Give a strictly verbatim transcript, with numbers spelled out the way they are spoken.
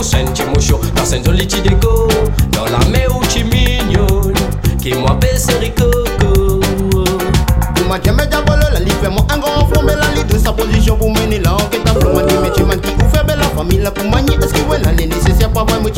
ou senti moucho, dans sen joli déco, dans la mer ou chi mignon, qui moi baisse ricoco. Pour ma diamètre d'abolo, la livre moi un grand flot, mais la livre sa position pour mener l'enquête à flot. Moi dis mais tu m'as dit où faire belle la famille là pour manier, est-ce que ouais là les nécessaires pas vraiment